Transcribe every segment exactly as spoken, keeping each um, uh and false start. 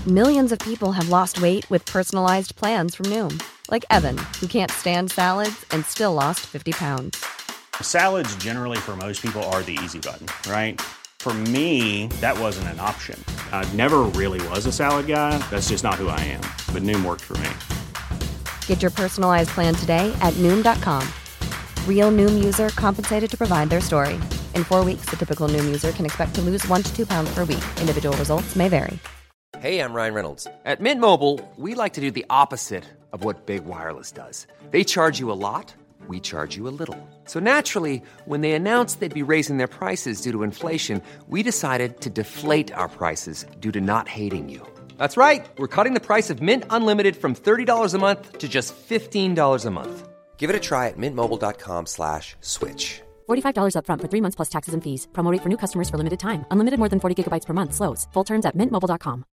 Millions of people have lost weight with personalized plans from Noom. Like Evan, who can't stand salads and still lost fifty pounds. Salads generally for most people are the easy button, right? For me, that wasn't an option. I never really was a salad guy. That's just not who I am. But Noom worked for me. Get your personalized plan today at Noom dot com. Real Noom user compensated to provide their story. In four weeks, the typical Noom user can expect to lose one to two pounds per week. Individual results may vary. Hey, I'm Ryan Reynolds. At Mint Mobile, we like to do the opposite of what Big Wireless does. They charge you a lot, we charge you a little. So naturally, when they announced they'd be raising their prices due to inflation, we decided to deflate our prices due to not hating you. That's right. We're cutting the price of Mint Unlimited from thirty dollars a month to just fifteen dollars a month. Give it a try at mintmobile.com slash switch. forty-five dollars up front for three months plus taxes and fees. Promo rate for new customers for limited time. Unlimited more than forty gigabytes per month. Slows full terms at mint mobile dot com.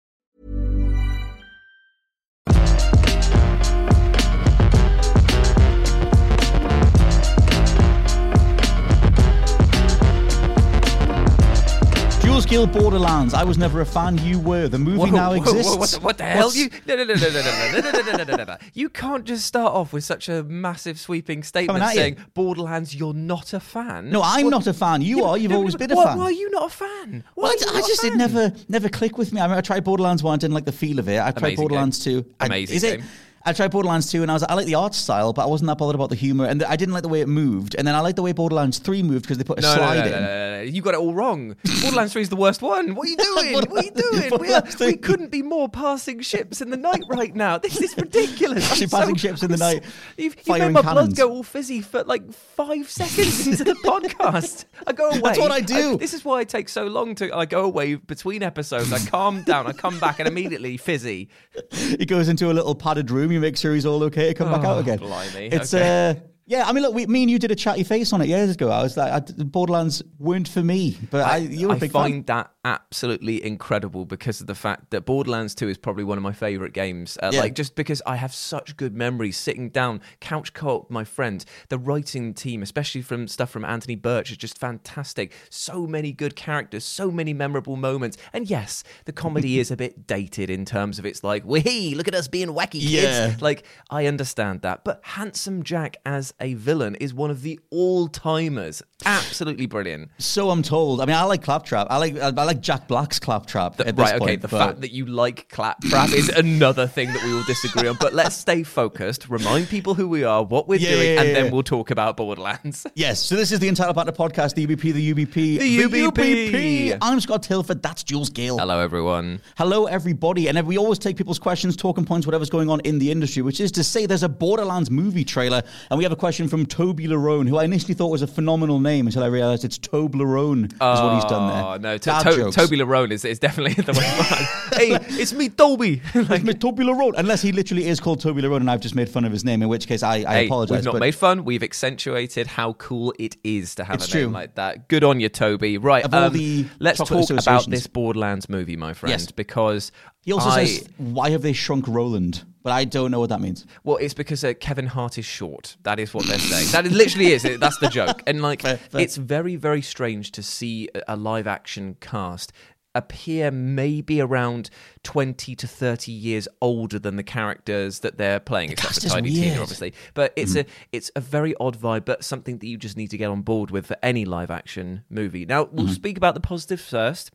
Jules Gill, Borderlands. I was never a fan. You were. The movie Whoa, now whoa, exists. Whoa, what, the, what the hell? What's... You no no no no no no no no no no no no. You can't just start off with such a massive sweeping statement saying you. Borderlands, you're not a fan. No, I'm what? not a fan. You yeah, are. You've no, always been a why, fan. Why are you not a fan? Why Well, I, I just it never never clicked with me. I mean, I tried Borderlands one. I didn't like the feel of it. I tried Amazing Borderlands game. two. Amazing I, is game. It, I tried Borderlands two and I was I like the art style, but I wasn't that bothered about the humor, and I didn't like the way it moved. And then I liked the way Borderlands three moved because they put a no, slide no, no, in. No, no, no, you got it all wrong. Borderlands three is the worst one. What are you doing? What are you doing? We, are, we couldn't be more passing ships in the night right now. This is ridiculous. Actually, I'm passing so, ships in the I'm night. So, you've you've firing made my cannons. blood go all fizzy for like five seconds into the podcast. I go away. That's what I do. I, this is why I take so long to. I go away between episodes. I calm down. I come back and immediately fizzy. He goes into a little padded room. You make sure he's all okay to come back out again. Blimey. It's okay. uh, yeah. I mean, look, we, me and you did a chatty face on it years ago. I was like, I, Borderlands weren't for me, but I, I you're a I big find fan. that absolutely incredible because of the fact that Borderlands two is probably one of my favorite games. Uh, Yeah. Like just because I have such good memories sitting down, couch co-op with my friends. The writing team, especially from stuff from Anthony Birch, is just fantastic. So many good characters, so many memorable moments. And yes, the comedy is a bit dated in terms of it's like, wee, look at us being wacky kids. Yeah. Like, I understand that. But Handsome Jack as a villain is one of the all-timers. Absolutely brilliant. So I'm told. I mean, I like Claptrap. I like I like Jack Black's Claptrap. The, at this right, okay, point, the but... fact that you like Claptrap is another thing that we will disagree on, but let's stay focused, remind people who we are, what we're Yeah, doing, yeah, and yeah. then we'll talk about Borderlands. Yes, so this is the Entitled Partner Podcast, the U B P, the U B P. The U B P. U B P. I'm Scott Tilford, that's Jules Gill. Hello, everyone. Hello, everybody. And we always take people's questions, talking points, whatever's going on in the industry, which is to say there's a Borderlands movie trailer, and we have a question from Toby Larone, who I initially thought was a phenomenal name until I realised it's Toblerone is Oh, what he's done there. Oh, no, to- Dad to- jokes. Toby Larone is, is definitely the way. Hey, it's me, Toby. Like, it's Toby Larone. Unless he literally is called Toby Larone and I've just made fun of his name, in which case I, I Hey, apologise. we've not but made fun. We've accentuated how cool it is to have It's a true. name like that. Good on you, Toby. Right, Of all um, the let's chocolate talk about associations. this Borderlands movie, my friend, Yes. because He also I, says, why have they shrunk Roland? But I don't know what that means. Well, it's because uh, Kevin Hart is short. That is what they're saying. That is, literally is. It, that's the joke. And like, Fair, fair. it's very, very strange to see a, a live-action cast appear maybe around twenty to thirty years older than the characters that they're playing, except cast for is Tiny weird. Tina, obviously. But it's Mm. a it's a very odd vibe, but something that you just need to get on board with for any live-action movie. Now, we'll Mm. speak about the positives first.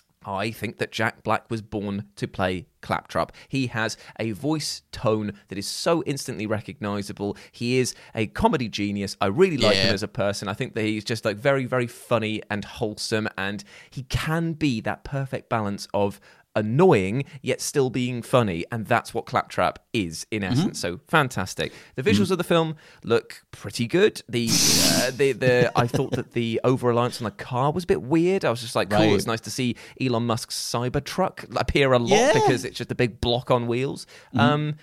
I think that Jack Black was born to play Claptrap. He has a voice tone that is so instantly recognizable. He is a comedy genius. I really like Yeah. him as a person. I think that he's just like very, very funny and wholesome, and he can be that perfect balance of annoying yet still being funny, and that's what Claptrap is in essence. So fantastic. The visuals of the film look pretty good. The uh, the the I thought that the over reliance on the car was a bit weird. I was just like, cool. Right. It's nice to see Elon Musk's Cybertruck appear a lot Yeah. because it's just a big block on wheels. Um,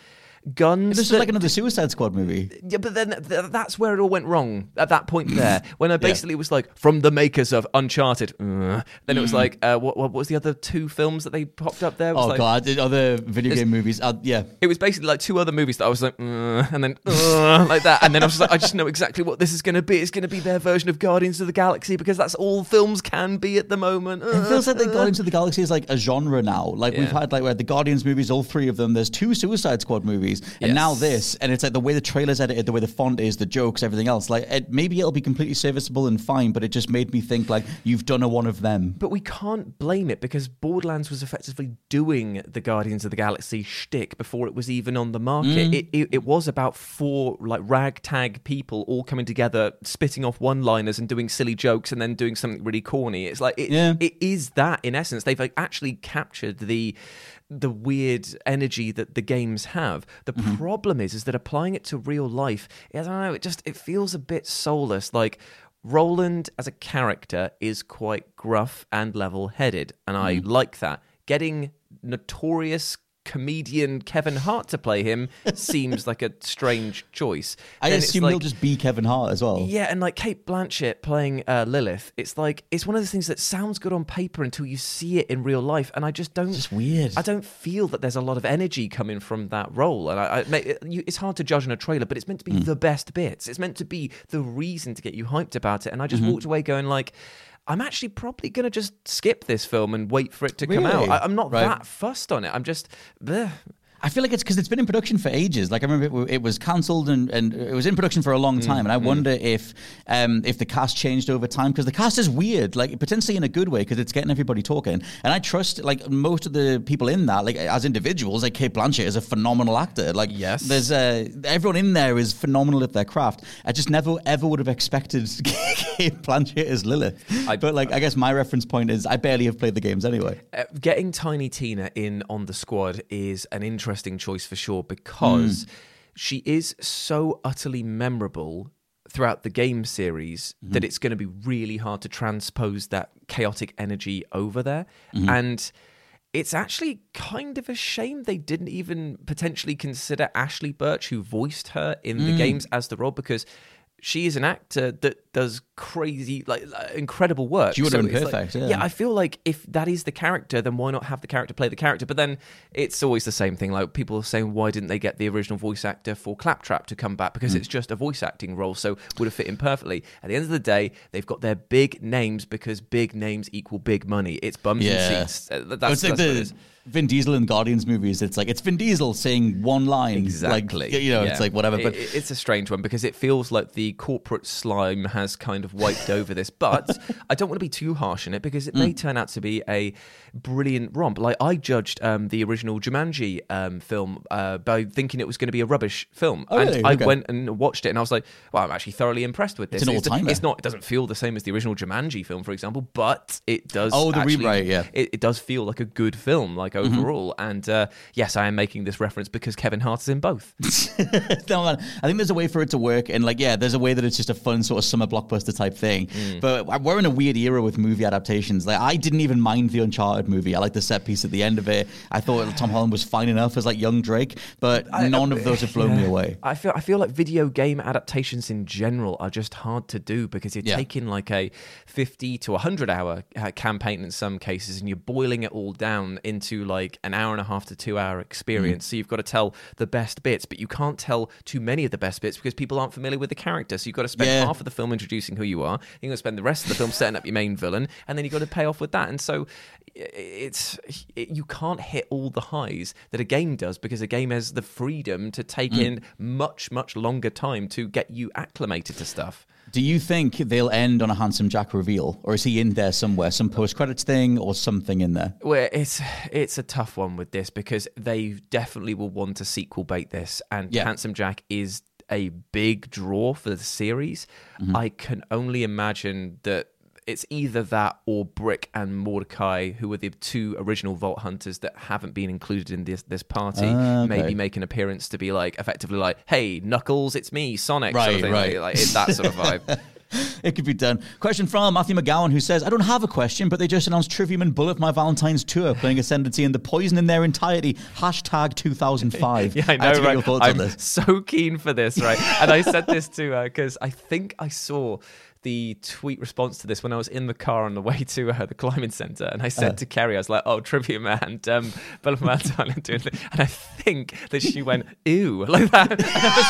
guns. This is that- like another Suicide Squad movie. Yeah, but then th- that's where it all went wrong at that point there. When I basically was like, from the makers of Uncharted. Uh, then it was like, uh, what, what was the other two films that they popped up there? It was Oh, like, God. Other video game movies. Uh, yeah. It was basically like two other movies that I was like, uh, and then uh, like that. And then I was just like, I just know exactly what this is going to be. It's going to be their version of Guardians of the Galaxy because that's all films can be at the moment. Uh, It feels like the Guardians of the Galaxy is like a genre now. Like we've Yeah. had like we had the Guardians movies, all three of them. There's two Suicide Squad movies, and Yes. now this. And it's like the way the trailer's edited, the way the font is, the jokes, everything else. Like it, maybe it'll be completely serviceable and fine, but it just made me think like you've done a one of them. But we can't blame it because Borderlands was effectively doing the Guardians of the Galaxy shtick before it was even on the market. Mm. It, it, it was about four like ragtag people all coming together, spitting off one-liners and doing silly jokes, and then doing something really corny. It's like it, Yeah. it is that in essence. They've like, actually captured the the weird energy that the games have. The Mm-hmm. problem is, is that applying it to real life, I don't know. It just it feels a bit soulless. Like. Roland as a character is quite gruff and level-headed, and I Mm. like that. Getting notorious comedian Kevin Hart to play him seems like a strange choice. I Then it's assume like, he'll just be Kevin Hart as well. yeah, and like Kate Blanchett playing uh, Lilith, it's like it's one of those things that sounds good on paper until you see it in real life, and I just don't. It's just weird. I don't feel that there's a lot of energy coming from that role, and I, I it, you, it's hard to judge on a trailer, but it's meant to be Mm. the best bits. It's meant to be the reason to get you hyped about it, and I just Mm-hmm. walked away going like. I'm actually probably going to just skip this film and wait for it to come Really? out. I, I'm not Right. that fussed on it. I'm just. Bleh. I feel like it's because it's been in production for ages. Like I remember it, it was cancelled and, and it was in production for a long time. and I wonder if um, if the cast changed over time because the cast is weird, like potentially in a good way because it's getting everybody talking. And I trust like most of the people in that, like as individuals, like Kate Blanchett is a phenomenal actor. Like Yes. there's uh, everyone in there is phenomenal at their craft. I just never ever would have expected Kate Blanchett as Lilith. I- but like I guess my reference point is I barely have played the games anyway. Uh, getting Tiny Tina in on the squad is an interesting choice for sure because she is so utterly memorable throughout the game series that it's going to be really hard to transpose that chaotic energy over there. And it's actually kind of a shame they didn't even potentially consider Ashley Birch, who voiced her in the games, as the role, because she is an actor that does crazy, like, like incredible work. She would have been it's like- perfect, yeah. yeah, I feel like if that is the character, then why not have the character play the character? But then it's always the same thing. Like people are saying, why didn't they get the original voice actor for Claptrap to come back? Because it's just a voice acting role, so would have fit in perfectly. At the end of the day, they've got their big names because big names equal big money. It's bums Yeah. and seats. Uh, That's, it's like that's what it the is. Vin Diesel in Guardians movies. It's like it's Vin Diesel saying one line. Exactly. Like, you know, Yeah. it's like whatever. But It- it's a strange one because it feels like the corporate slime has kind of wiped over this. But I don't want to be too harsh on it because it Mm. may turn out to be a brilliant romp. Like I judged um, the original Jumanji um, film uh, by thinking it was going to be a rubbish film, Oh, and really? I Okay. went and watched it, and I was like, "Well, I'm actually thoroughly impressed with this." It's an It's, all-timer. it's not. It doesn't feel the same as the original Jumanji film, for example, but it does. Oh, the actually- rewrite, yeah. It, it does feel like a good film, like overall. And uh, yes, I am making this reference because Kevin Hart is in both. no, man, I think there's a way for it to work, and like, yeah, there's a way that it's just a fun sort of summer blockbuster type thing. Mm. But we're in a weird era with movie adaptations. Like, I didn't even mind the Uncharted movie. I like the set piece at the end of it. I thought Tom Holland was fine enough as like young Drake, but none of those have blown me away. I feel I feel like video game adaptations in general are just hard to do because you're Yeah. taking like a fifty to one hundred hour uh, campaign in some cases and you're boiling it all down into like an hour and a half to two hour experience. Mm. So you've got to tell the best bits, but you can't tell too many of the best bits because people aren't familiar with the character. So you've got to spend Yeah. half of the film introducing who you are. You're going to spend the rest of the film setting up your main villain, and then you've got to pay off with that. And so it's it, you can't hit all the highs that a game does because a game has the freedom to take Mm. in much, much longer time to get you acclimated to stuff. Do you think they'll end on a Handsome Jack reveal, or is he in there somewhere, some post credits thing or something in there? Well, it's it's a tough one with this because they definitely will want to sequel bait this, and Yeah. Handsome Jack is a big draw for the series. Mm-hmm. I can only imagine that it's either that or Brick and Mordecai, who are the two original Vault Hunters that haven't been included in this this party, Ah, okay. maybe make an appearance to be like effectively like, "Hey, Knuckles, it's me, Sonic," sort Right, of thing. right. Like, like it's that sort of vibe. It could be done. Question from Matthew McGowan, who says, I don't have a question, but they just announced Trivium and Bullet for my Valentine's tour, playing Ascendancy and The Poison in their entirety. Hashtag two thousand five. Yeah, I know, I have to get right? your thoughts I'm on this. so keen for this, right? And I said this to her because I think I saw the tweet response to this when I was in the car on the way to uh, the climbing centre, and I said uh. to Kerry, I was like, "Oh, Trivium and um, Bullet for my Valentine's doing it," and I think that she went, "Ew," like that. And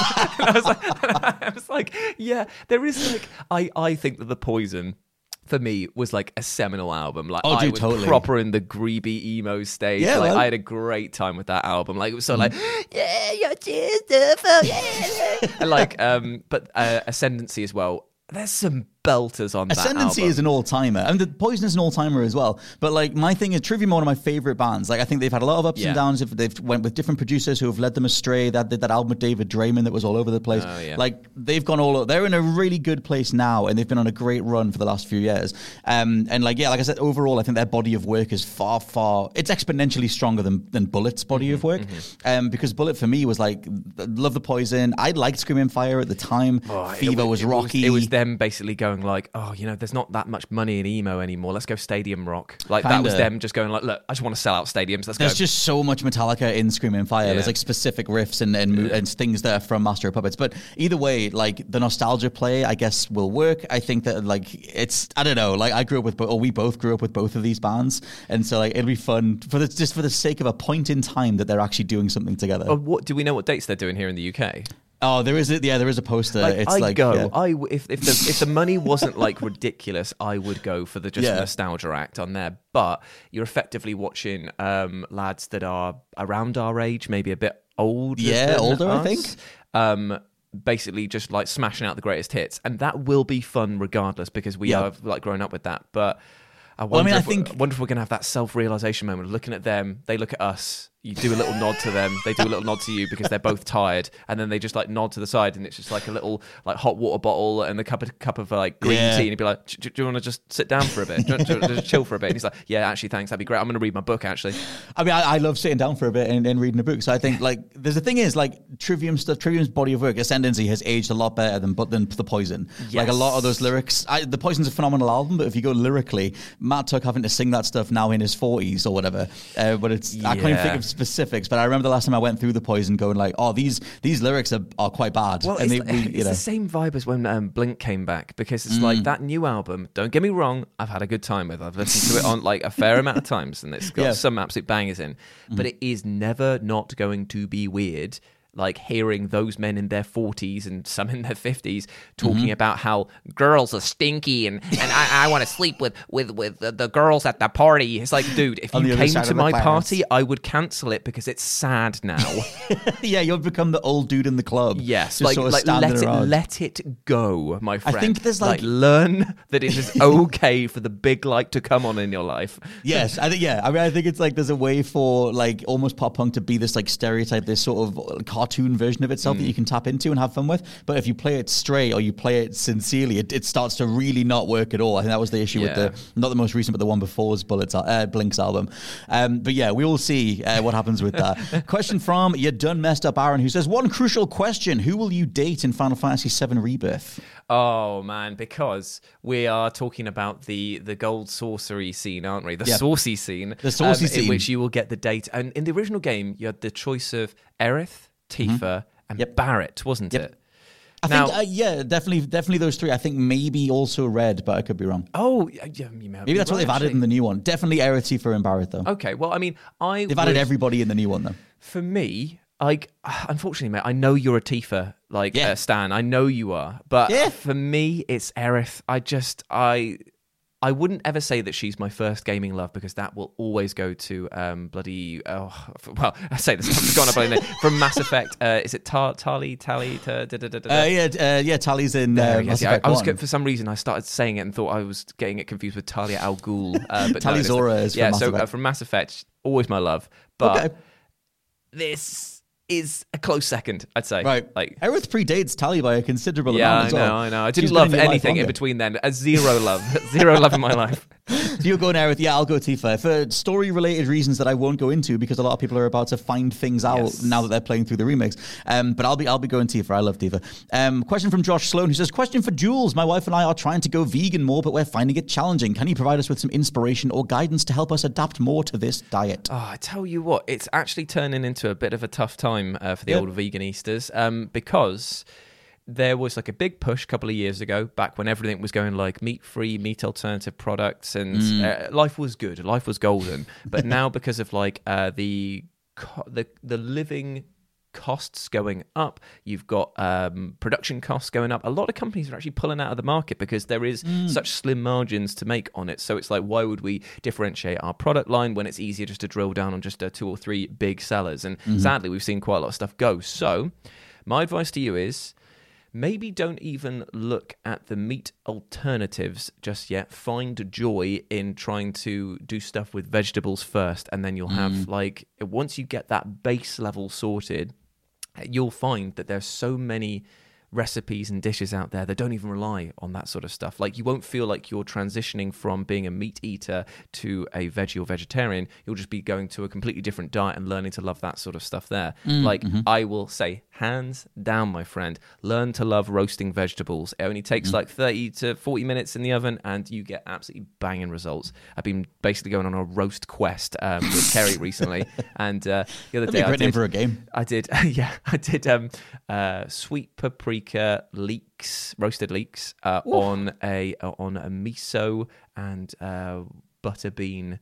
I was like, and I was like, I was like, yeah, there is like, I I think that The Poison, for me, was like a seminal album. Like, oh, I dude, was totally. proper in the greeby emo stage. Yeah, like, well. I had a great time with that album. Like, it was so like, yeah, you're beautiful, yeah. And like, um, but uh, Ascendancy as well. There's some belters on that Ascendancy album. is an all-timer. I mean, The Poison is an all-timer as well. But, like, my thing is, Trivium are one of my favorite bands. Like, I think they've had a lot of ups Yeah. and downs. If They've went with different producers who have led them astray. That did that album with David Draymond that was all over the place. Oh, yeah. Like, they've gone all... They're in a really good place now, and they've been on a great run for the last few years. Um, and, like, yeah, like I said, overall, I think their body of work is far, far... It's exponentially stronger than, than Bullet's body mm-hmm, of work. Mm-hmm. Um, because Bullet, for me, was, like, love The Poison. I liked Screaming Fire at the time. Oh, Fever it, was it rocky. Was, it was them basically going like, oh, you know, there's not that much money in emo anymore. Let's go stadium rock. Like, Kinda. that was them just going like, look, I just want to sell out stadiums. Let's There's go. just so much Metallica in Screaming Fire. Yeah. There's like specific riffs and and, Yeah. and things that are from Master of Puppets. But either way, like the nostalgia play, I guess will work. I think that like it's I don't know. Like I grew up with, bo- or we both grew up with both of these bands, and so like it'll be fun for the, just for the sake of a point in time that they're actually doing something together. Oh, what do we know what dates they're doing here in the U K? Oh, there is a yeah, there is a poster. Like, it's I'd like go. yeah. I w- if if the if the money wasn't like ridiculous, I would go for the just Yeah. nostalgia act on there. But you're effectively watching um, lads that are around our age, maybe a bit older. Yeah, than older, I us, think. Um, basically, just like smashing out the greatest hits, and that will be fun regardless because we Yeah. are like growing up with that. But I wonder, Well, I mean, I if, think- I wonder if we're gonna have that self-realization moment of looking at them. They look at us. You do a little nod to them. They do a little nod to you because they're both tired, and then they just like nod to the side, and it's just like a little like hot water bottle and a cup of cup of like green Yeah. tea, and you'd be like, "Do do you want to just sit down for a bit? Do you want to just chill for a bit?" And he's like, "Yeah, actually, thanks. That'd be great. I'm going to read my book actually." I mean, I, I love sitting down for a bit and, and reading a book. So I think, like, there's the thing is, like, Trivium stuff, Trivium's body of work, Ascendancy, has aged a lot better than but than The Poison. Like, a lot of those lyrics, I, The Poison's a phenomenal album, but if you go lyrically, Matt Tuck having to sing that stuff now in his forties or whatever. Uh, but it's, I can't even Yeah. think of specifics, but I remember the last time I went through The Poison going, like, oh, these these lyrics are, are quite bad. Well, and it's, they, we, it's you know. the same vibe as when um, Blink came back because it's like that new album. Don't get me wrong, I've had a good time with. I've listened to it on like a fair amount of times, and it's got Yeah. some absolute bangers in. But it is never not going to be weird. Like hearing those men in their forties and some in their fifties talking Mm-hmm. about how girls are stinky and, and I, I want to sleep with with with the, the girls at the party. It's like, dude, if On you the other came side to of the my clouds. party, I would cancel it because it's sad now. yeah, you'll become the old dude in the club. Yes, just like, sort of like standing let it around. let it go, my friend. think there's, like- learn that it is okay for the big light to come on in your life. Yes, I think yeah. I mean, I think it's like there's a way for like almost pop punk to be this like stereotype, this sort of cartoon version of itself that you can tap into and have fun with. But if you play it straight or you play it sincerely, it, it starts to really not work at all. I think that was the issue Yeah. with the not the most recent, but the one before's Bullets, uh, Blink's album. Um, but yeah, we will see uh, what happens with that. Question from You Done Messed Up Aaron, who says, one crucial question: who will you date in Final Fantasy seven Rebirth? Oh man, because we are talking about the the gold sorcery scene, aren't we? The Yeah. saucy scene, The saucy um, scene. in which you will get the date. And in the original game, you had the choice of Aerith, Tifa, and Yep. Barrett, wasn't Yep. it? I Now- think uh, yeah, definitely, definitely those three. I think maybe also Red, but I could be wrong. Oh, yeah, yeah, you may Maybe that's what they've added in the new one. Definitely Aerith, Tifa, and Barrett though. Okay, well, I mean, I They've added would- everybody in the new one though. For me, like, unfortunately, mate, I know you're a Tifa, like, Yeah. uh, Stan. I know you are. But Yeah. for me, it's Aerith. I just, I... I wouldn't ever say that she's my first gaming love because that will always go to um, bloody... Oh, well, I say this, I've forgotten about it. From Mass Effect. Uh, is it Tar- Tali? Tali? Ta- da- da- da- da- Uh, yeah, uh, yeah. Tally's in uh, There he is. Mass Yeah, I, Effect I was one. go- for some reason I started saying it and thought I was getting it confused with Talia al Ghul. Uh, but Tali no, it's- Zora is from yeah. Mass so Effect. Uh, from Mass Effect, always my love. But Okay. this is a close second, I'd say. Right. Like, Aerith predates Tally by a considerable yeah, amount I as know, well. I know. I She's didn't been love in your life anything in longer. between then. A zero love, zero love in my life. So you're going there with, yeah, I'll go Tifa. For story-related reasons that I won't go into because a lot of people are about to find things out Yes. now that they're playing through the remakes. Um, but I'll be I'll be going Tifa. I love Tifa. Um, question from Josh Sloan, who says, question for Jules. My wife and I are trying to go vegan more, but we're finding it challenging. Can you provide us with some inspiration or guidance to help us adapt more to this diet? Oh, I tell you what, it's actually turning into a bit of a tough time uh, for the Yep. old veganistas um, because there was like a big push a couple of years ago, back when everything was going like meat-free, meat alternative products, and Mm. uh, life was good, life was golden. But now, because of like uh, the co- the the living costs going up, you've got um, production costs going up. A lot of companies are actually pulling out of the market because there is Mm. such slim margins to make on it. So it's like, why would we differentiate our product line when it's easier just to drill down on just uh, two or three big sellers? And Mm-hmm. sadly, we've seen quite a lot of stuff go. So my advice to you is, maybe don't even look at the meat alternatives just yet. Find joy in trying to do stuff with vegetables first, and then you'll have like, once you get that base level sorted, you'll find that there's so many recipes and dishes out there that don't even rely on that sort of stuff. Like, you won't feel like you're transitioning from being a meat eater to a veggie or vegetarian. You'll just be going to a completely different diet and learning to love that sort of stuff there. Like, I will say, hands down, my friend, learn to love roasting vegetables. It only takes like thirty to forty minutes in the oven and you get absolutely banging results. I've been basically going on a roast quest um, with Kerry recently, and uh, the other That'd day be a I great name did, for a game. I did, yeah, I did um, uh, sweet paprika leeks, roasted leeks, uh, on a uh, on a miso and uh, butter bean,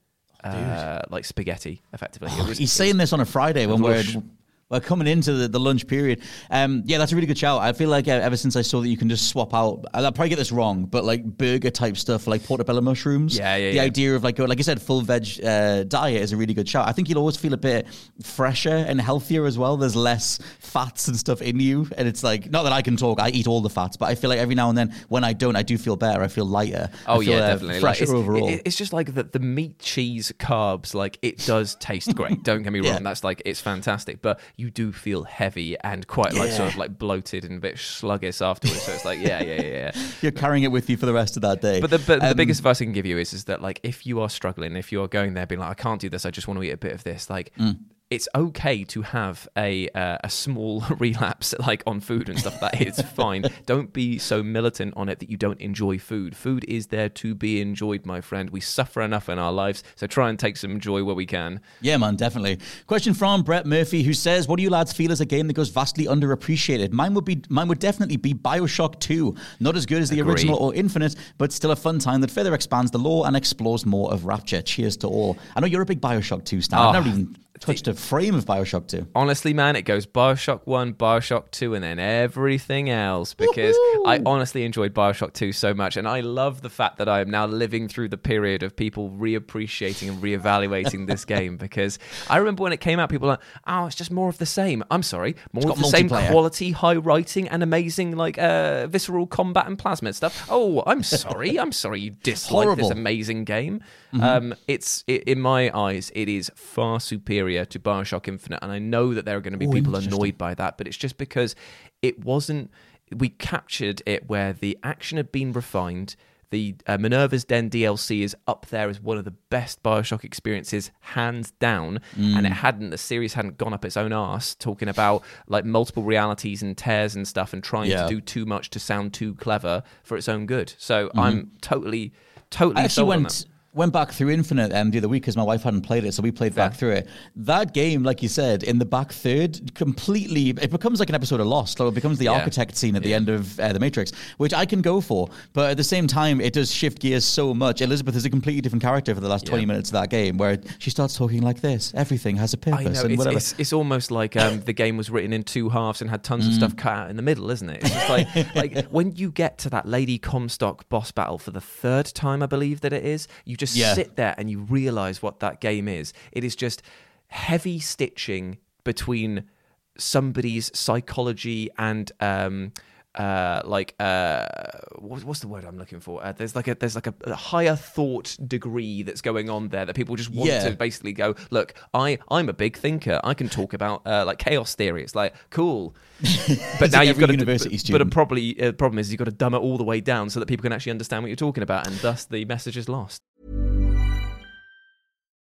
uh, like spaghetti, effectively. It was- He's it saying this on a Friday when we're lush. we're coming into the, the lunch period. Um, yeah, that's a really good shout. I feel like uh, ever since I saw that you can just swap out, I'll probably get this wrong, but like burger type stuff, like portobello mushrooms. Yeah, yeah, The yeah. idea of like, like you said, full veg uh, diet is a really good shout. I think you'll always feel a bit fresher and healthier as well. There's less fats and stuff in you, and it's like, not that I can talk, I eat all the fats, but I feel like every now and then when I don't, I do feel better. I feel lighter. I Oh feel, yeah, uh, definitely. Like, fresher it's, overall. it- it's just like the, the meat, cheese, carbs. Like, it does taste great. Don't get me wrong. Yeah. That's like, it's fantastic. But you do feel heavy and quite like Yeah. sort of like bloated and a bit sluggish afterwards. So it's like, yeah, yeah, yeah, yeah. You're carrying it with you for the rest of that day. But the but the Um, biggest advice I can give you is is that, like, if you are struggling, if you are going there being like, I can't do this, I just want to eat a bit of this, like. Mm. It's okay to have a uh, a small relapse, like, on food and stuff. That is fine. Don't be so militant on it that you don't enjoy food. Food is there to be enjoyed, my friend. We suffer enough in our lives, so try and take some joy where we can. Yeah, man, definitely. Question from Brett Murphy, who says, "What do you lads feel is a game that goes vastly underappreciated?" Mine would be, mine would definitely be BioShock two. Not as good as the Agree. original or Infinite, but still a fun time that further expands the lore and explores more of Rapture. Cheers to all. I know you're a big BioShock two stan. Oh, I've never even touched a frame of BioShock two. Honestly, man, it goes BioShock one, BioShock two, and then everything else, because Woohoo! I honestly enjoyed BioShock two so much, and I love the fact that I am now living through the period of people reappreciating and reevaluating this game, because I remember when it came out, people were like, oh, it's just more of the same. I'm sorry, more got of the same multiplayer. quality, high writing, and amazing, like, uh, visceral combat and plasmid stuff. Oh, I'm sorry. I'm sorry you dislike Horrible. this amazing game. Um, it's it, in my eyes, it is far superior to BioShock Infinite, and I know that there are going to be Oh, people interesting. annoyed by that, but it's just because it wasn't. We captured it where the action had been refined. The uh, Minerva's Den D L C is up there as one of the best BioShock experiences, hands down. Mm. And it hadn't, the series hadn't gone up its own arse, talking about like multiple realities and tears and stuff, and trying Yeah. to do too much to sound too clever for its own good. So I'm totally, totally I actually sold on went that. went back through Infinite um, the other week because my wife hadn't played it, so we played back through it. That game, like you said, in the back third, completely, it becomes like an episode of Lost. So it becomes the Yeah. architect scene at the end of uh, The Matrix, which I can go for. But at the same time, it does shift gears so much. Elizabeth is a completely different character for the last twenty minutes of that game, where she starts talking like this. Everything has a I purpose know, and it's, whatever. it's, it's almost like um, the game was written in two halves and had tons Mm. of stuff cut out in the middle, isn't it? It's just like, like when you get to that Lady Comstock boss battle for the third time, I believe that it is, you just Yeah. sit there and you realize what that game is. It is just heavy stitching between somebody's psychology and um uh like uh what, what's the word I'm looking for uh, there's like a there's like a, a higher thought degree that's going on there that people just want Yeah. to basically go, look, I I'm a big thinker, I can talk about uh, like chaos theory. It's like, cool. But now like you've every got to university but, but student. a probably uh, problem is you've got to dumb it all the way down so that people can actually understand what you're talking about, and thus the message is lost.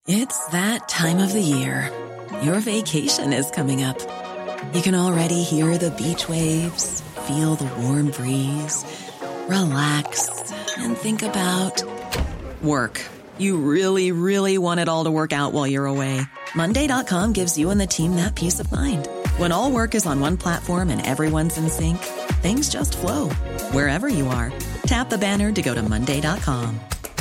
It's that time of the year. Your vacation is coming up. You can already hear the beach waves, feel the warm breeze, relax, and think about work. You really, really want it all to work out while you're away. Monday dot com gives you and the team that peace of mind. When all work is on one platform and everyone's in sync, things just flow. Wherever you are, tap the banner to go to Monday dot com.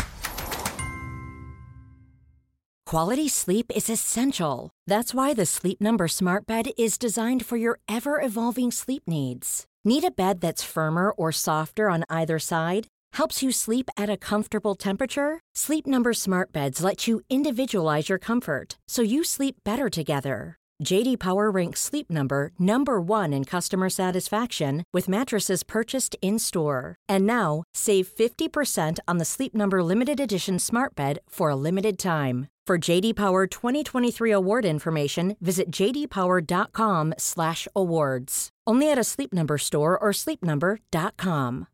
Quality sleep is essential. That's why the Sleep Number Smart Bed is designed for your ever-evolving sleep needs. Need a bed that's firmer or softer on either side? Helps you sleep at a comfortable temperature? Sleep Number Smart Beds let you individualize your comfort, so you sleep better together. J D Power ranks Sleep Number number one in customer satisfaction with mattresses purchased in-store. And now, save fifty percent on the Sleep Number Limited Edition Smart Bed for a limited time. For J D Power twenty twenty-three award information, visit j d power dot com slash awards. Only at a Sleep Number store or sleep number dot com.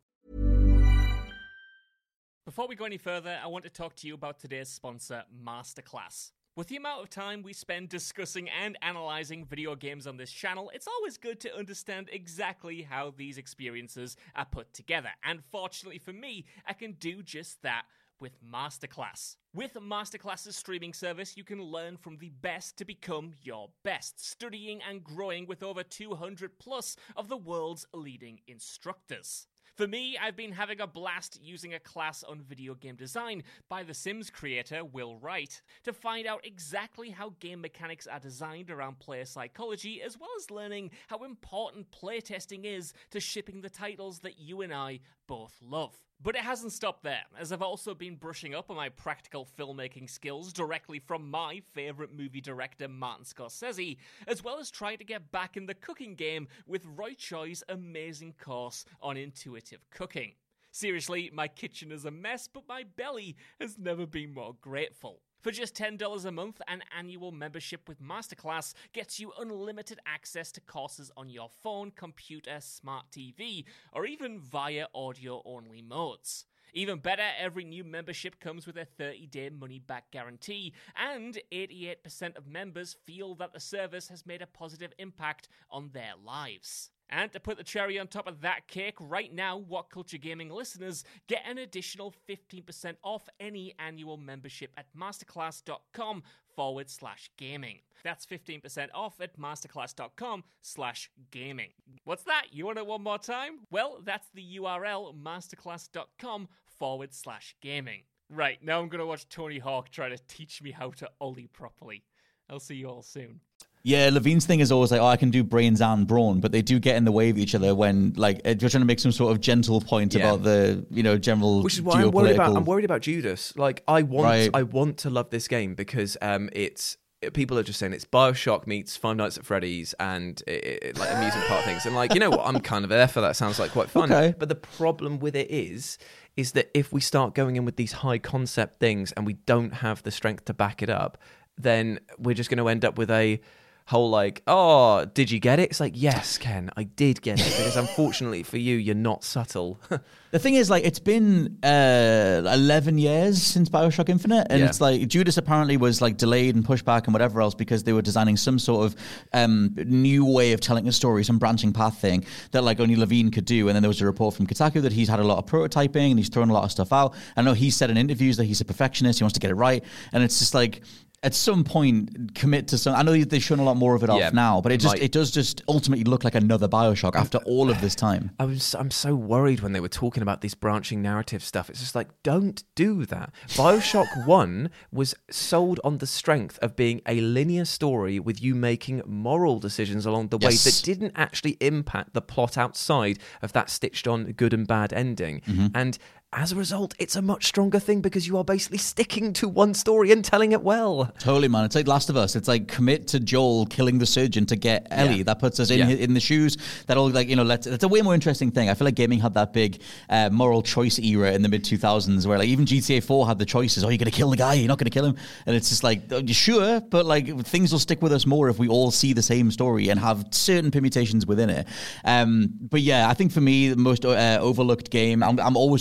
Before we go any further, I want to talk to you about today's sponsor, Masterclass. With the amount of time we spend discussing and analysing video games on this channel, it's always good to understand exactly how these experiences are put together. And fortunately for me, I can do just that with Masterclass. With Masterclass's streaming service, you can learn from the best to become your best, studying and growing with over two hundred plus of the world's leading instructors. For me, I've been having a blast using a class on video game design by The Sims creator Will Wright to find out exactly how game mechanics are designed around player psychology, as well as learning how important playtesting is to shipping the titles that you and I both love. But it hasn't stopped there, as I've also been brushing up on my practical filmmaking skills directly from my favourite movie director Martin Scorsese, as well as trying to get back in the cooking game with Roy Choi's amazing course on intuitive cooking. Seriously, my kitchen is a mess, but my belly has never been more grateful. For just ten dollars a month, an annual membership with Masterclass gets you unlimited access to courses on your phone, computer, smart T V, or even via audio-only modes. Even better, every new membership comes with a thirty-day money-back guarantee, and eighty-eight percent of members feel that the service has made a positive impact on their lives. And to put the cherry on top of that cake, right now, What Culture Gaming listeners get an additional fifteen percent off any annual membership at masterclass.com forward slash gaming. That's fifteen percent off at masterclass.com slash gaming. What's that? You want it one more time? Well, that's the U R L, masterclass.com forward slash gaming. Right, now I'm going to watch Tony Hawk try to teach me how to ollie properly. I'll see you all soon. Yeah, Levine's thing is always like, oh, I can do brains and brawn, but they do get in the way of each other when, like, you're trying to make some sort of gentle point yeah. about the, you know, general Which is why I'm worried about. I'm worried about Judas. Like, I want, right. I want to love this game because um, it's. People are just saying it's BioShock meets Five Nights at Freddy's and it, it, like amusement park things. And like, you know what? I'm kind of there for that. Sounds like quite fun. Okay. But the problem with it is, is that if we start going in with these high concept things and we don't have the strength to back it up, then we're just going to end up with a whole like, oh, did you get it? It's like, yes, Ken, I did get it. Because unfortunately for you, you're not subtle. The thing is, like, it's been uh, eleven years since BioShock Infinite, and yeah. it's like Judas apparently was like delayed and pushed back and whatever else because they were designing some sort of um, new way of telling a story, some branching path thing that like only Levine could do. And then there was a report from Kotaku that he's had a lot of prototyping and he's thrown a lot of stuff out. I know he said in interviews that he's a perfectionist, he wants to get it right, and it's just like, at some point, commit to some. I know they've shown a lot more of it off yeah, now, but it just might. it does just ultimately look like another BioShock after all of this time. I was I'm so worried when they were talking about this branching narrative stuff. It's just like, don't do that. BioShock One was sold on the strength of being a linear story with you making moral decisions along the way yes. that didn't actually impact the plot outside of that stitched-on good and bad ending, mm-hmm. and. As a result, it's a much stronger thing because you are basically sticking to one story and telling it well. Totally, man. It's like Last of Us. It's like commit to Joel killing the surgeon to get Ellie. Yeah. That puts us in yeah. in the shoes. That'll like you know. Let's. It's a way more interesting thing. I feel like gaming had that big uh, moral choice era in the mid two thousands, where like even G T A four had the choices. Oh, you're gonna kill the guy. You're not gonna kill him. And it's just like sure, but like things will stick with us more if we all see the same story and have certain permutations within it. Um, but yeah, I think for me, the most uh, overlooked game. I'm, I'm always gonna go single.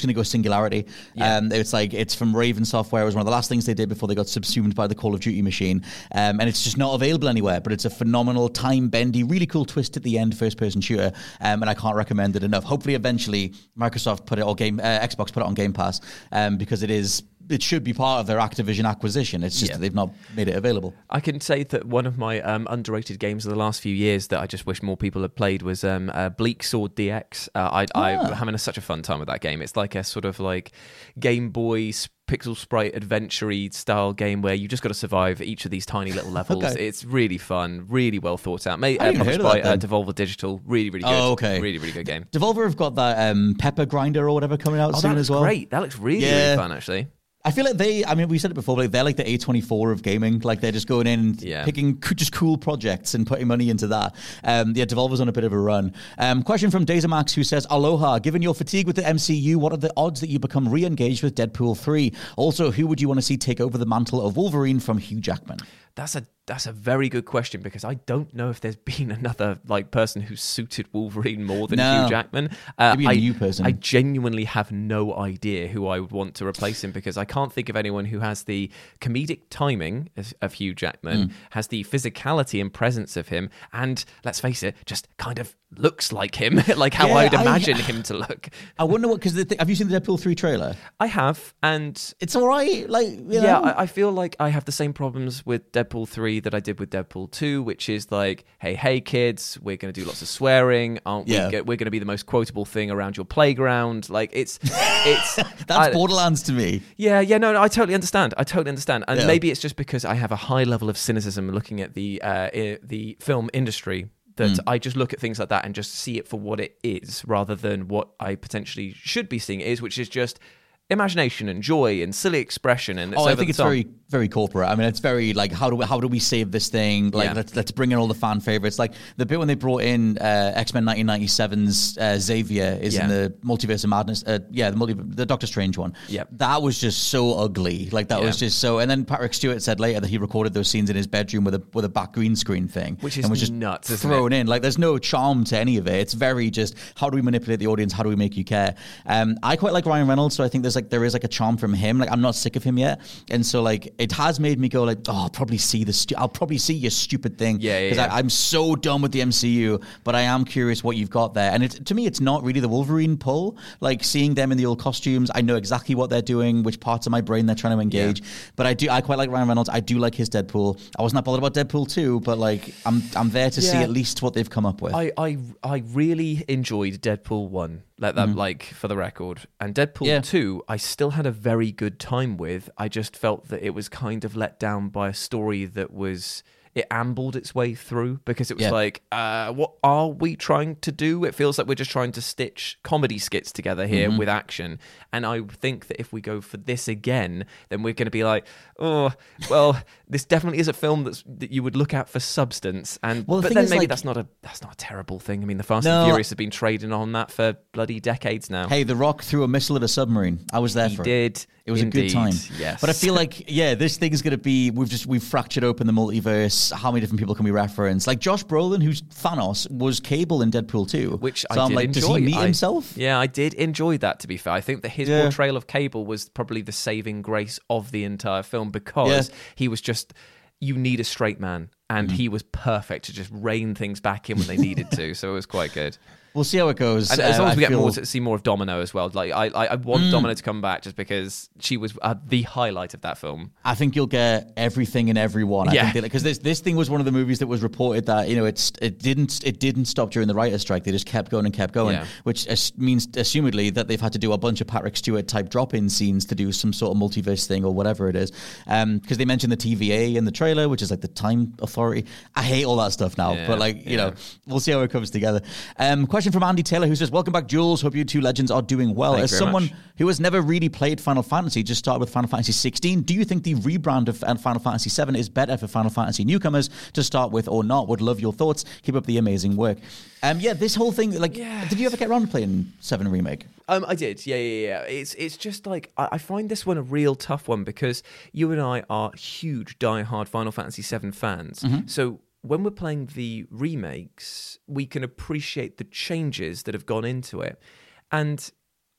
Singularity. Yeah. Um, it's like it's from Raven Software. It was one of the last things they did before they got subsumed by the Call of Duty machine. Um, and it's just not available anywhere. But it's a phenomenal, time-bendy, really cool twist at the end, first-person shooter. Um, and I can't recommend it enough. Hopefully, eventually, Microsoft put it or game uh, Xbox put it on Game Pass um, because it is. It should be part of their Activision acquisition. It's just Yeah. that they've not made it available. I can say that one of my um, underrated games of the last few years that I just wish more people had played was um, uh, Bleak Sword D X. Uh, I, Ah. I'm having a, such a fun time with that game. It's like a sort of like Game Boy s- pixel sprite adventure-y style game where you just got to survive each of these tiny little levels. Okay. It's really fun, really well thought out. Made, I uh, hadn't published heard of by that uh, then. Devolver Digital. Really, really good. Oh, okay. Really, really good game. Devolver have got that um, Pepper Grinder or whatever coming out Oh, soon that looks as well. great. That looks really, Yeah. really fun, actually. I feel like they, I mean, we said it before, but like they're like the A twenty-four of gaming. Like they're just going in and Yeah. picking co- just cool projects and putting money into that. Um, yeah, Devolver's on a bit of a run. Um, question from Dazamax who says, Aloha, given your fatigue with the M C U, what are the odds that you become re-engaged with Deadpool three? Also, who would you want to see take over the mantle of Wolverine from Hugh Jackman? That's a that's a very good question because I don't know if there's been another like person who's suited Wolverine more than No. Hugh Jackman. Uh, Maybe a I, new person. I genuinely have no idea who I would want to replace him because I can't think of anyone who has the comedic timing of, of Hugh Jackman, Mm. has the physicality and presence of him, and let's face it, just kind of looks like him, like how Yeah, I'd I- imagine him to look. I wonder what, because th- have you seen the Deadpool three trailer? I have, and It's all right. Like, you know. yeah, I, I feel like I have the same problems with Deadpool three that I did with Deadpool two, which is like, hey, hey, kids, we're going to do lots of swearing. Aren't Yeah. we? Go- we're going to be the most quotable thing around your playground. Like, it's, it's. That's I- Borderlands to me. Yeah, yeah, no, no, I totally understand. I totally understand, and Yeah. maybe it's just because I have a high level of cynicism looking at the uh, i- the film industry. That Mm. I just look at things like that and just see it for what it is, rather than what I potentially should be seeing it is, which is just imagination and joy and silly expression. And it's Oh, I over think the it's top. very, very corporate. I mean, it's very like, how do we, how do we save this thing? Like, Yeah. let's let's bring in all the fan favorites. Like the bit when they brought in uh, X-Men nineteen ninety-seven's uh, Xavier is in Yeah. the Multiverse of Madness. Uh, yeah, the multi, the Doctor Strange one. Yep. That was just so ugly. Like that Yeah. was just so. And then Patrick Stewart said later that he recorded those scenes in his bedroom with a with a back green screen thing, Which is and was just nuts, isn't thrown it? in. Like there's no charm to any of it. It's very just how do we manipulate the audience? How do we make you care? Um, I quite like Ryan Reynolds, so I think there's like there is like a charm from him. Like I'm not sick of him yet, and so like it has made me go like, oh, I'll probably see the stu- I'll probably see your stupid thing. Yeah, yeah, Because yeah. I'm so done with the M C U, but I am curious what you've got there. And it, to me, it's not really the Wolverine pull. Like seeing them in the old costumes, I know exactly what they're doing, which parts of my brain they're trying to engage. But I do, I quite like Ryan Reynolds. I do like his Deadpool. I wasn't that bothered about Deadpool two, but like I'm I'm there to see Yeah. at least what they've come up with. I, I I really enjoyed Deadpool one. Let that Mhm. like for the record. And Deadpool Yeah. two, I still had a very good time with. I just felt that it was kind of let down by a story that was it ambled its way through because it was Yeah. like, uh, what are we trying to do? It feels like we're just trying to stitch comedy skits together here Mhm. with action. And I think that if we go for this again, then we're going to be like, oh, well, this definitely is a film that's that you would look at for substance. And Well, the but thing then is, maybe like- that's not a that's not a terrible thing. I mean, the Fast No. and Furious have been trading on that for bloody decades now. Hey, The Rock threw a missile at a submarine. I was there He for it. did. It was indeed, a good time. Yes. But I feel like, yeah, this thing is going to be, we've just, we've fractured open the multiverse. How many different people can we reference? Like Josh Brolin, who's Thanos, was Cable in Deadpool two. Which so I I'm did like, enjoy. does he meet I- himself? Yeah, I did enjoy that, to be fair. I think that his Yeah. portrayal of Cable was probably the saving grace of the entire film because Yeah. he was just, you need a straight man. And Mm-hmm. he was perfect to just rein things back in when they needed to. So it was quite good. We'll see how it goes. And as long Uh, as we I get more feel- to see more of Domino as well. Like I, I, I want Domino to come back just because she was uh, the highlight of that film. I think you'll get everything and everyone. I Yeah. think because this this thing was one of the movies that was reported that you know it's it didn't it didn't stop during the writers' strike. They just kept going and kept going, Yeah. which as, means assumedly that they've had to do a bunch of Patrick Stewart type drop-in scenes to do some sort of multiverse thing or whatever it is. Because they mentioned the T V A in the trailer, which is like the Time Authority. I hate all that stuff now, Yeah, but like you yeah. know, we'll see how it comes together. Um, question from Andy Taylor who says, "Welcome back, Jules. Hope you two legends are doing well." Thank you As very someone much. who has never really played Final Fantasy, just started with Final Fantasy sixteen. Do you think the rebrand of uh, Final Fantasy seven is better for Final Fantasy newcomers to start with or not? Would love your thoughts. Keep up the amazing work. Um, yeah, this whole thing, like, did you ever get around to playing seven Remake? Um, I did, yeah, yeah, yeah. It's it's just like I, I find this one a real tough one because you and I are huge, die-hard Final Fantasy seven fans. Mm-hmm. So when we're playing the remakes, we can appreciate the changes that have gone into it, and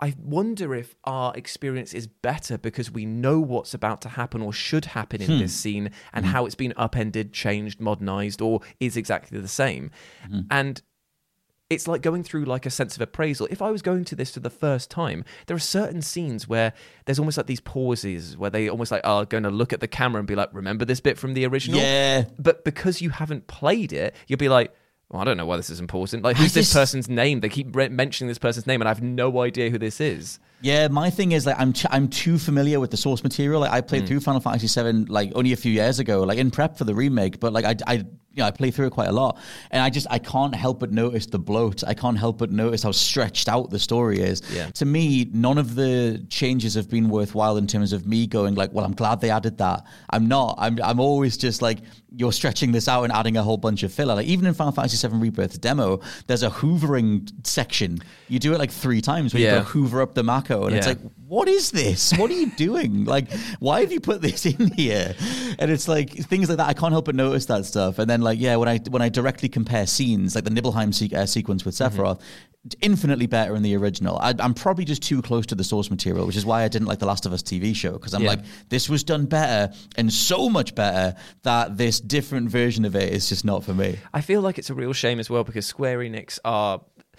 I wonder if our experience is better because we know what's about to happen or should happen in Hmm. this scene and how it's been upended, changed, modernized, or is exactly the same. Hmm. And it's like going through like a sense of appraisal. If I was going to this for the first time, there are certain scenes where there's almost like these pauses where they almost like are going to look at the camera and be like, remember this bit from the original? Yeah. But because you haven't played it, you'll be like, well, I don't know why this is important. Like, who's I this just- person's name? They keep re- mentioning this person's name and I have no idea who this is. Yeah, my thing is like I'm ch- I'm too familiar with the source material. Like I played through Final Fantasy seven like only a few years ago, like in prep for the remake. But like I, I, you know, I played through it quite a lot, and I just I can't help but notice the bloat. I can't help but notice how stretched out the story is. Yeah. To me, none of the changes have been worthwhile in terms of me going like, well, I'm glad they added that. I'm not. I'm I'm always just like, you're stretching this out and adding a whole bunch of filler. Like even in Final Fantasy seven Rebirth demo, there's a hoovering section. You do it like three times where Yeah. you go hoover up the Mako, and it's Yeah. like, what is this? What are you doing? Like, why have you put this in here? And it's like things like that. I can't help but notice that stuff. And then like, yeah, when I when I directly compare scenes, like the Nibelheim se- uh, sequence with Sephiroth, infinitely better in the original. I, I'm probably just too close to the source material, which is why I didn't like the Last of Us T V show, because I'm Yeah. like, this was done better and so much better that this different version of it is just not for me. I feel like it's a real shame as well because Square Enix are...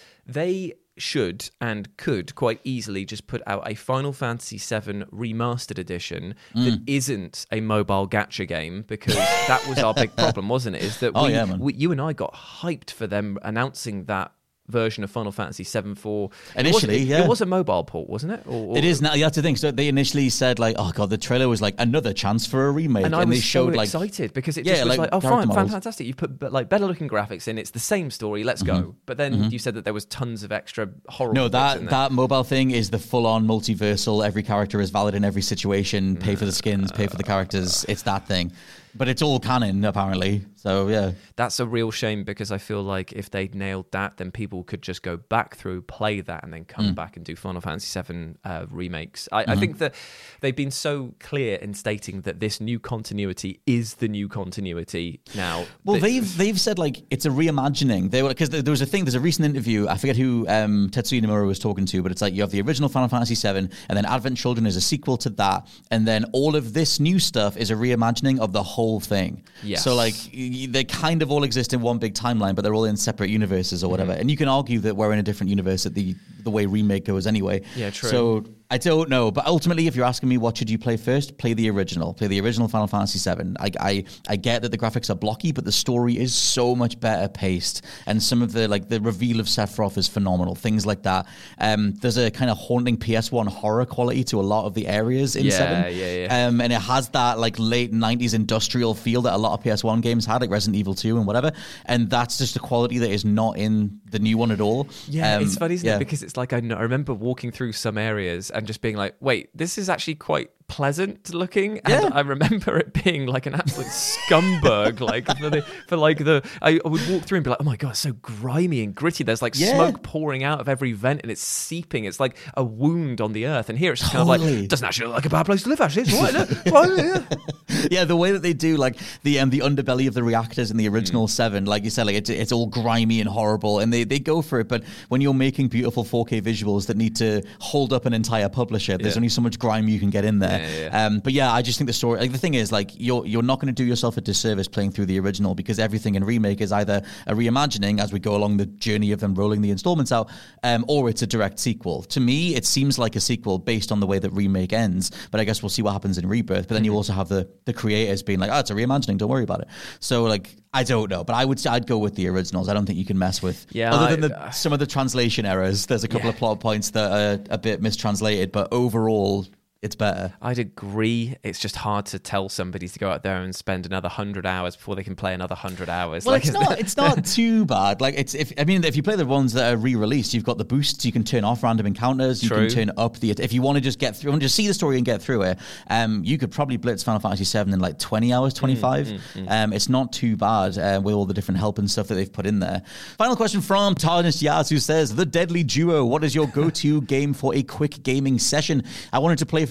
They should and could quite easily just put out a Final Fantasy seven remastered edition Mm. that isn't a mobile gacha game, because that was our big problem, wasn't it? Is that Oh, we, yeah, man. we, you and I got hyped for them announcing that version of Final Fantasy seven for... Initially, it was, yeah. It was a mobile port, wasn't it? Or, or- It is now. You have to think. So they initially said like, "Oh god," the trailer was like another chance for a remake, And I was they showed so like excited because it Yeah, just was like like, oh, character fine, models. fantastic. You put but, like better looking graphics in. It's the same story. Let's go. But then you said that there was tons of extra horror. No, bits in that there. that mobile thing is the full-on multiversal. Every character is valid in every situation. Pay for the skins, pay for the characters. It's that thing, but it's all canon apparently. So yeah, That's a real shame because I feel like if they'd nailed that, then people could just go back through, play that, and then come Mm. back and do Final Fantasy seven uh, remakes. I, Mm-hmm. I think that they've been so clear in stating that this new continuity is the new continuity now. well, that- they've they've said like it's a reimagining. They were because there was a thing. There's a recent interview. I forget who um, Tetsuya Nomura was talking to, but it's like you have the original Final Fantasy seven, and then Advent Children is a sequel to that, and then all of this new stuff is a reimagining of the whole thing. Yes. So like y- they kind of all exist in one big timeline, but they're all in separate universes or whatever. And you can argue that we're in a different universe at the the way remake goes anyway. Yeah, true. So I don't know, but ultimately, if you're asking me what should you play first, play the original. Play the original Final Fantasy seven. I, I I get that the graphics are blocky, but the story is so much better paced, and some of the like the reveal of Sephiroth is phenomenal. Things like that. Um, there's a kind of haunting P S one horror quality to a lot of the areas in Yeah, seven. yeah, yeah. Um, and it has that like late nineties industrial feel that a lot of P S one games had, like Resident Evil two and whatever. And that's just a quality that is not in the new one at all. Yeah, Um, it's funny, isn't yeah. it? Because it's like I, know, I remember walking through some areas and just being like, "Wait, this is actually quite pleasant looking." And Yeah. I remember it being like an absolute scumbag, like for the for like the. I would walk through and be like, "Oh my god, it's so grimy and gritty." There's like Yeah. smoke pouring out of every vent and it's seeping. It's like a wound on the earth. And here it's just kind of Totally. like, doesn't actually look like a bad place to live. Actually, it's all right. isn't it? Fine, yeah. Yeah, the way that they do like the um, the underbelly of the reactors in the Mm. original seven, like you said, like it's, it's all grimy and horrible, and they, they go for it. But when you're making beautiful four K visuals that need to hold up an entire publisher, there's Yeah. only so much grime you can get in there. Yeah, yeah, Um, but yeah, I just think the story. Like the thing is, like you're you're not going to do yourself a disservice playing through the original, because everything in remake is either a reimagining as we go along the journey of them rolling the installments out, um, or it's a direct sequel. To me, it seems like a sequel based on the way that remake ends. But I guess we'll see what happens in Rebirth. But then you also have the the creators being like, "Oh, it's a reimagining. Don't worry about it." So like, I don't know, but I would say I'd go with the originals. I don't think you can mess with. Yeah, Other than I- the, some of the translation errors, there's a couple Yeah. of plot points that are a bit mistranslated, but overall, it's better. I'd agree. It's just hard to tell somebody to go out there and spend another hundred hours before they can play another hundred hours. Well, Like, it's not. It's not too bad. Like it's. If I mean, if you play the ones that are re-released, you've got the boosts. You can turn off random encounters. You True. can turn up the. If you want to just get through, want to just see the story and get through it, um, you could probably blitz Final Fantasy seven in like twenty hours, twenty-five. Mm, Um, it's not too bad uh, with all the different help and stuff that they've put in there. Final question from Tarnished Yaz, who says, "The Deadly Duo. What is your go-to game for a quick gaming session? I wanted to play for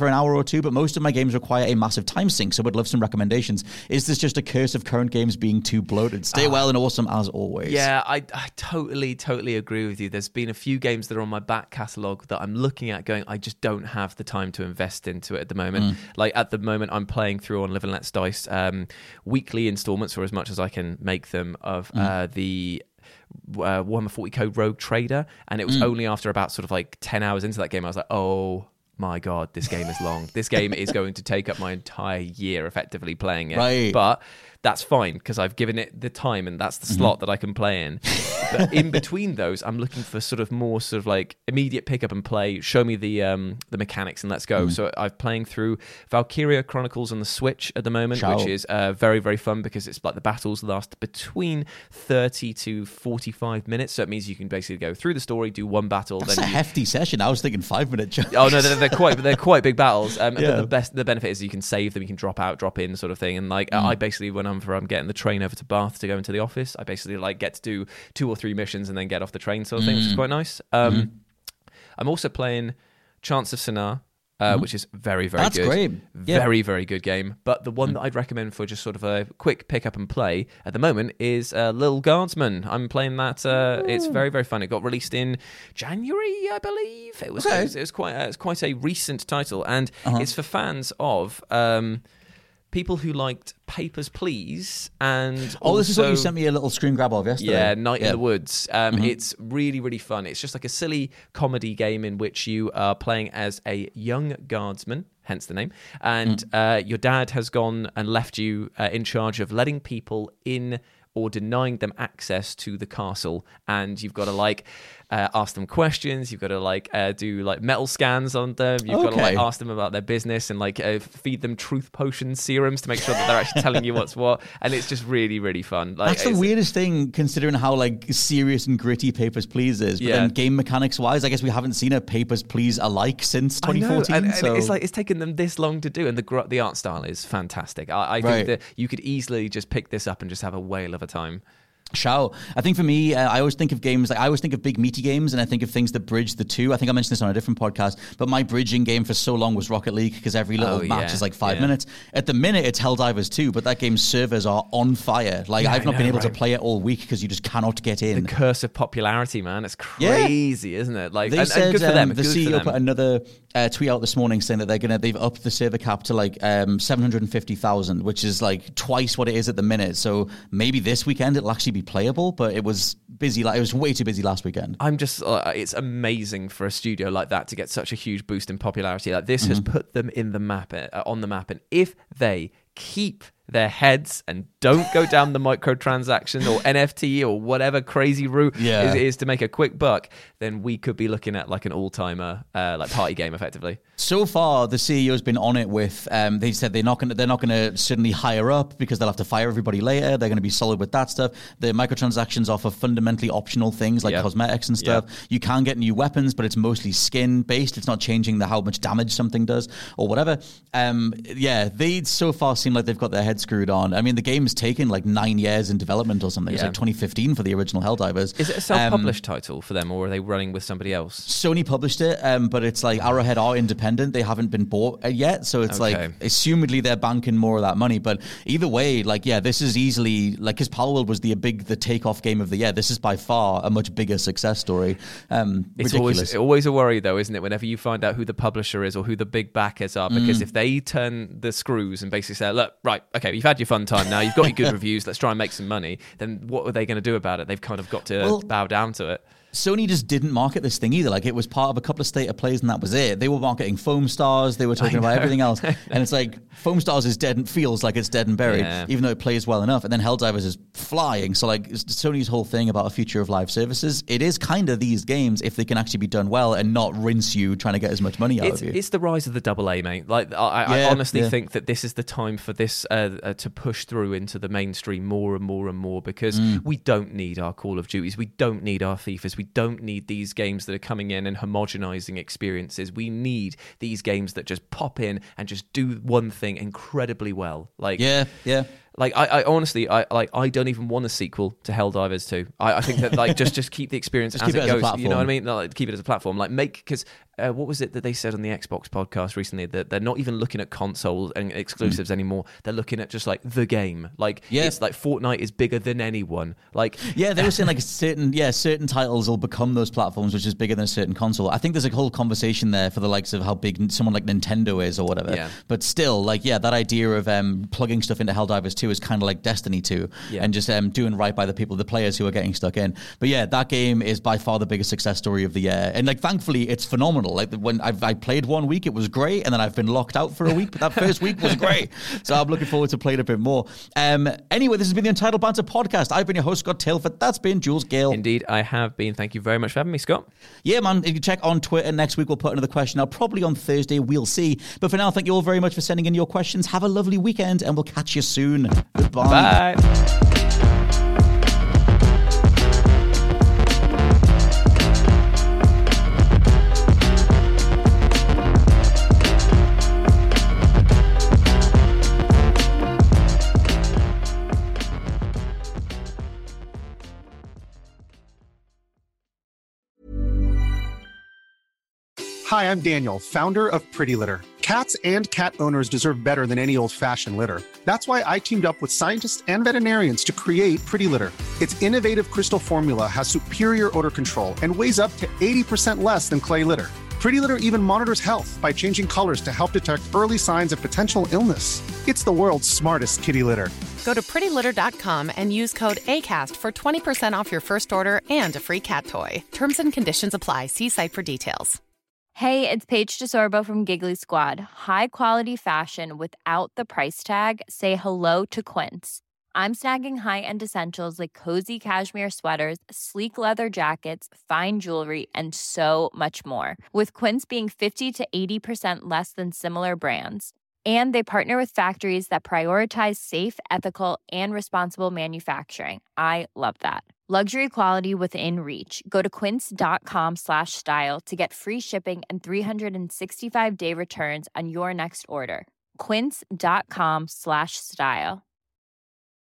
for an hour or two, but most of my games require a massive time sink, so I'd love some recommendations. Is this just a curse of current games being too bloated? Stay uh, well and awesome as always. Yeah, I, I totally, totally agree with you. There's been a few games that are on my back catalogue that I'm looking at going, I just don't have the time to invest into it at the moment. Mm. Like at the moment, I'm playing through on Live and Let's Dice um, weekly installments, or as much as I can make them, of mm. uh, the uh, Warhammer forty K Rogue Trader, and it was mm. only after about sort of like ten hours into that game I was like, oh my god, this game is long. This game is going to take up my entire year effectively playing it. Right. But that's fine because I've given it the time and that's the mm-hmm. slot that I can play in. But in between those, I'm looking for sort of more sort of like immediate pick up and play. Show me the um, the mechanics and let's go. Mm. So I'm playing through Valkyria Chronicles on the Switch at the moment, Ciao. which is uh, very, very fun because it's like the battles last between thirty to forty-five minutes. So it means you can basically go through the story, do one battle. That's then a you... hefty session. I was thinking five minute chunks. Oh no, they're, they're quite they're quite big battles. Um, yeah. But the best the benefit is you can save them, you can drop out, drop in, sort of thing. And like mm. I basically when I'm I'm getting the train over to Bath to go into the office, I basically like get to do two or three missions and then get off the train, sort of thing, mm. which is quite nice. Um, mm. I'm also playing Chants of Sennaar, uh, mm. which is very, very That's good. That's great. Very, yeah. very good game. But the one mm. that I'd recommend for just sort of a quick pick up and play at the moment is uh, Little Guardsman. I'm playing that. Uh, it's very, very fun. It got released in January, I believe. It was. Okay. It was, it was quite. Uh, it's quite a recent title, and uh-huh. it's for fans of. Um, people who liked Papers, Please, and oh, also, this is what you sent me a little screen grab of yesterday. Yeah, Night yeah. in the Woods. Um, mm-hmm. It's really, really fun. It's just like a silly comedy game in which you are playing as a young guardsman, hence the name, and mm. uh, your dad has gone and left you uh, in charge of letting people in or denying them access to the castle, and you've got to like uh, ask them questions. You've got to like uh, do like metal scans on them. You've okay. got to like ask them about their business and like uh, feed them truth potion serums to make sure that they're actually telling you what's what. And it's just really, really fun. Like, that's the weirdest thing, considering how like serious and gritty Papers, Please is. But yeah. then game mechanics wise, I guess we haven't seen a Papers, Please alike since twenty fourteen. I know. And, so. and it's like it's taken them this long to do, and the gr- the art style is fantastic. I, I think right. that you could easily just pick this up and just have a whale of a time. Shao. I think for me, uh, I always think of games, like I always think of big meaty games, and I think of things that bridge the two. I think I mentioned this on a different podcast, but my bridging game for so long was Rocket League, because every little oh, match yeah. is like five yeah. minutes. At the minute, it's Helldivers two, but that game's servers are on fire. Like, yeah, I've not know, been able right? to play it all week because you just cannot get in. The curse of popularity, man. It's crazy, yeah. isn't it? Like, they and, said, and good for them. Um, the good C E O for them. put another uh, tweet out this morning saying that they're gonna they've upped the server cap to like um, seven hundred fifty thousand, which is like twice what it is at the minute. So maybe this weekend it'll actually be playable, but it was busy. Like, it was way too busy last weekend. I'm just, uh, it's amazing for a studio like that to get such a huge boost in popularity. Like this mm-hmm. has put them in the map, uh, on the map, and if they keep their heads and don't go down the microtransaction or N F T or whatever crazy route yeah. it is to make a quick buck, then we could be looking at like an all-timer, uh, like party game, effectively. So far, the C E O has been on it with. Um, they said they're not going to. They're not going to suddenly hire up because they'll have to fire everybody later. They're going to be solid with that stuff. The microtransactions offer fundamentally optional things like yep. cosmetics and stuff. Yep. You can get new weapons, but it's mostly skin based. It's not changing the how much damage something does or whatever. Um, yeah, they so far seem like they've got their head screwed on. I mean, the game's taken like nine years in development or something. Yeah. It's like twenty fifteen for the original Helldivers. Is it a self-published um, title for them, or are they running with somebody else? Sony published it, um, but it's like Arrowhead are independent. They haven't been bought yet, so it's okay. like assumedly they're banking more of that money. But either way, like yeah, this is easily like because Palworld was the big the takeoff game of the year. This is by far a much bigger success story. Um, it's ridiculous. always always a worry though, isn't it? Whenever you find out who the publisher is or who the big backers are, because mm. if they turn the screws and basically say, "Look, right, okay, you've had your fun time now. You've got your good reviews. Let's try and make some money." Then what are they going to do about it? They've kind of got to well, bow down to it. Sony just didn't market this thing either. Like, it was part of a couple of state of plays and that was it. They were marketing Foam Stars. They were talking about everything else. And it's like, Foam Stars is dead and feels like it's dead and buried, yeah. even though it plays well enough. And then Helldivers is flying. So like Sony's whole thing about a future of live services, it is kind of these games if they can actually be done well and not rinse you trying to get as much money out it's, of you. It's the rise of the double A, mate. Like I, yeah, I honestly yeah. think that this is the time for this uh, uh, to push through into the mainstream more and more and more, because mm. we don't need our Call of Duties. We don't need our FIFAs. We don't need these games that are coming in and homogenizing experiences. We need these games that just pop in and just do one thing incredibly well. Like yeah, yeah. Like I, I honestly, I like I don't even want a sequel to Helldivers two. I, I think that like just just keep the experience Just as keep it it as a goes. You know platform. what I mean? Like, keep it as a platform. Like make because uh, what was it that they said on the Xbox podcast recently that they're not even looking at consoles and exclusives Mm. anymore. They're looking at just like the game. Like Yeah. it's like Fortnite is bigger than anyone. Like Yeah, they were saying like certain yeah certain titles will become those platforms, which is bigger than a certain console. I think there's a whole conversation there for the likes of how big someone like Nintendo is or whatever. Yeah. But still, like yeah, that idea of um, plugging stuff into Helldivers two is kind of like Destiny two, Yeah. and just um, doing right by the people, the players who are getting stuck in. But yeah, that game is by far the biggest success story of the year, and like thankfully it's phenomenal. Like when I've, I played one week, it was great, and then I've been locked out for a week. But that first week was great, so I'm looking forward to playing a bit more. Um, anyway, this has been the Entitled Banter podcast. I've been your host, Scott Tailford. That's been Jules Gale. indeed, I have been. Thank you very much for having me, Scott. Yeah, man. If you check on Twitter, next week we'll put another question out, probably on Thursday. We'll see. But for now, thank you all very much for sending in your questions. Have a lovely weekend, and we'll catch you soon. Goodbye. Bye. Hi, I'm Daniel, founder of Pretty Litter. Cats and cat owners deserve better than any old-fashioned litter. That's why I teamed up with scientists and veterinarians to create Pretty Litter. Its innovative crystal formula has superior odor control and weighs up to eighty percent less than clay litter. Pretty Litter even monitors health by changing colors to help detect early signs of potential illness. It's the world's smartest kitty litter. Go to pretty litter dot com and use code ACAST for twenty percent off your first order and a free cat toy. Terms and conditions apply. See site for details. Hey, it's Paige DeSorbo from Giggly Squad. High quality fashion without the price tag. Say hello to Quince. I'm snagging high-end essentials like cozy cashmere sweaters, sleek leather jackets, fine jewelry, and so much more. With Quince being fifty to eighty percent less than similar brands. And they partner with factories that prioritize safe, ethical, and responsible manufacturing. I love that. Luxury quality within reach. Go to quince.com slash style to get free shipping and three sixty-five day returns on your next order. Quince.com slash style.